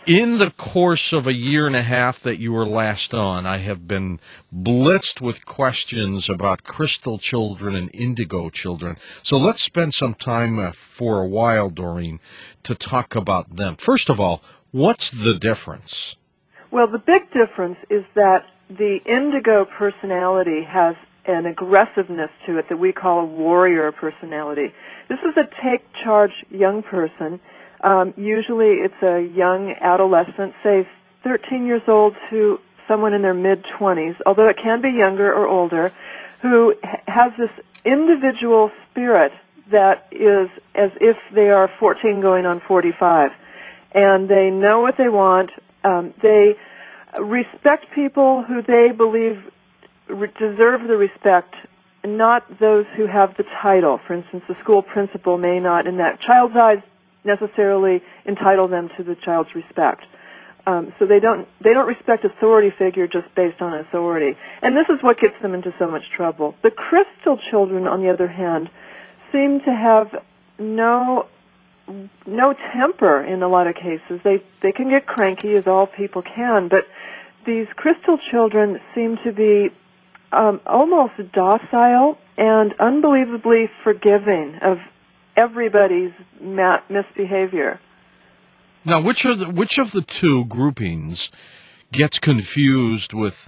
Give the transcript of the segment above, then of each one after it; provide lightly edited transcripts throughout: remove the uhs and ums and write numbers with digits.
In the course of a year and a half that you were last on, I have been blitzed with questions about crystal children and indigo children. So let's spend some time for a while, Doreen, to talk about them. First of all, what's the difference? Well, the big difference is that the indigo personality has an aggressiveness to it that we call a warrior personality. This is a take-charge young person. Usually it's a young adolescent, say 13 years old to someone in their mid-20s, although it can be younger or older, who has this individual spirit that is as if they are 14 going on 45. And they know what they want. They respect people who they believe deserve the respect, not those who have the title. For instance, the school principal may not, in that child's eyes, necessarily entitle them to the child's respect. So they don't respect authority figure just based on authority. And this is what gets them into so much trouble. The crystal children, on the other hand, seem to have no temper in a lot of cases. They can get cranky, as all people can, but these crystal children seem to be almost docile and unbelievably forgiving of everybody's misbehavior. Now, which of the two groupings gets confused with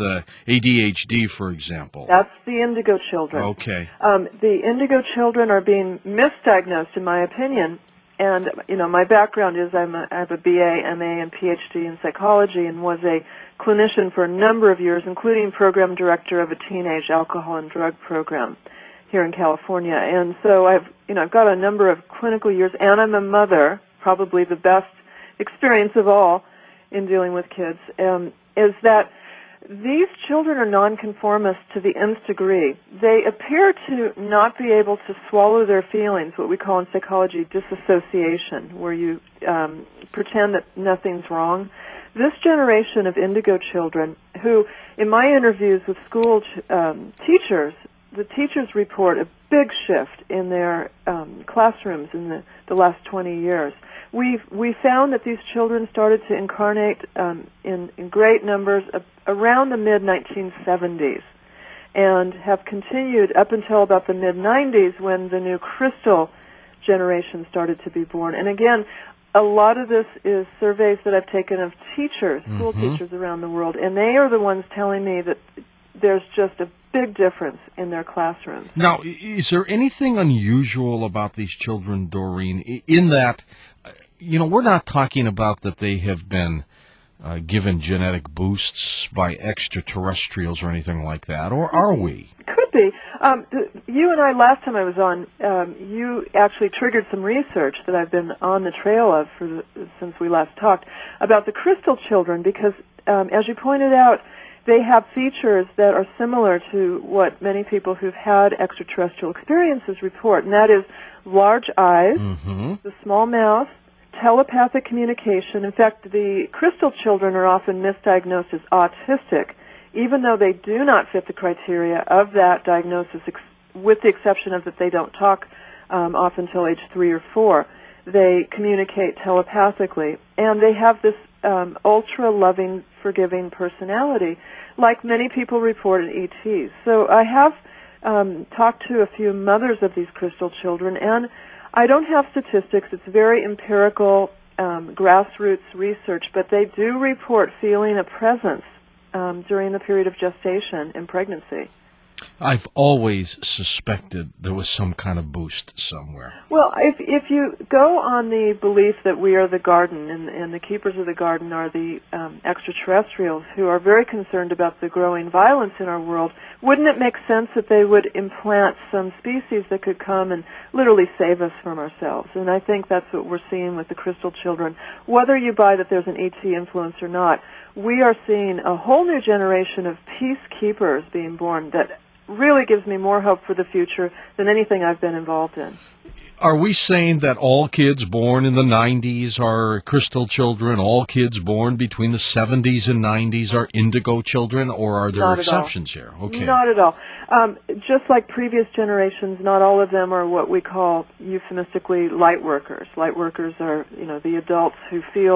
ADHD, for example? That's the indigo children. Okay. The indigo children are being misdiagnosed, in my opinion. And, my background is I have a BA, MA, and PhD in psychology and was a clinician for a number of years, including program director of a teenage alcohol and drug program here in California. And so I've got a number of clinical years, and I'm a mother, probably the best experience of all in dealing with kids, is that these children are nonconformists to the nth degree. They appear to not be able to swallow their feelings, what we call in psychology disassociation, where you pretend that nothing's wrong. This generation of indigo children, who, in my interviews with school teachers, the teachers report a big shift in their classrooms in the last 20 years. We found that these children started to incarnate in great numbers around the mid-1970s and have continued up until about the mid-90s when the new crystal generation started to be born. And again, a lot of this is surveys that I've taken of teachers, school teachers around the world, and they are the ones telling me that there's just a big difference in their classrooms. Now, is there anything unusual about these children, Doreen, in that, we're not talking about that they have been given genetic boosts by extraterrestrials or anything like that, or are we? Could be. You and I, last time I was on, you actually triggered some research that I've been on the trail of since we last talked about the crystal children, because, as you pointed out, they have features that are similar to what many people who've had extraterrestrial experiences report, and that is large eyes, the small mouth, telepathic communication. In fact, the crystal children are often misdiagnosed as autistic, even though they do not fit the criteria of that diagnosis, with the exception of that they don't talk often until age 3 or 4. They communicate telepathically, and they have this ultra-loving, forgiving personality, like many people report in ETs. So I have talked to a few mothers of these crystal children, and I don't have statistics. It's very empirical, grassroots research, but they do report feeling a presence during the period of gestation and pregnancy. I've always suspected there was some kind of boost somewhere. Well, if you go on the belief that we are the garden and the keepers of the garden are the extraterrestrials who are very concerned about the growing violence in our world, wouldn't it make sense that they would implant some species that could come and literally save us from ourselves? And I think that's what we're seeing with the crystal children. Whether you buy that there's an ET influence or not, we are seeing a whole new generation of peacekeepers being born that really gives me more hope for the future than anything I've been involved in. Are we saying that all kids born in the 90s are crystal children, all kids born between the 70s and 90s are indigo children, or are there exceptions here? Okay. Not at all. Just like previous generations, not all of them are what we call euphemistically light workers. Light workers are, the adults who feel this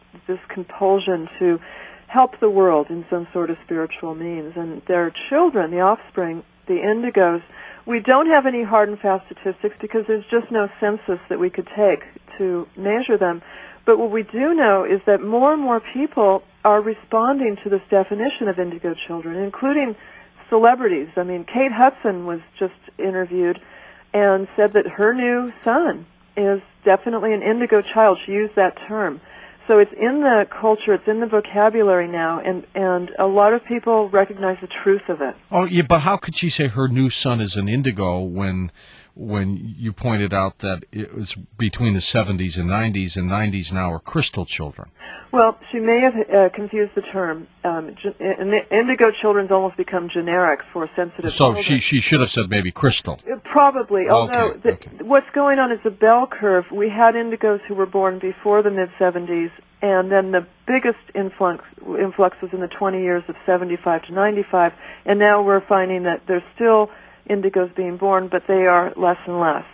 this compulsion to help the world in some sort of spiritual means. And their children, the offspring, the indigos, we don't have any hard and fast statistics because there's just no census that we could take to measure them. But what we do know is that more and more people are responding to this definition of indigo children, including celebrities. I mean, Kate Hudson was just interviewed and said that her new son is definitely an indigo child. She used that term. So it's in the culture, it's in the vocabulary now, and a lot of people recognize the truth of it. Oh, yeah, but how could she say her new son is an indigo when you pointed out that it was between the 70s and 90s now are crystal children? Well, she may have confused the term. Indigo children's almost become generic for sensitive children. So she should have said maybe crystal. Probably, although what's going on is a bell curve. We had indigos who were born before the mid-70s, and then the biggest influx was in the 20 years of 75 to 95, and now we're finding that there's still indigos being born, but they are less and less.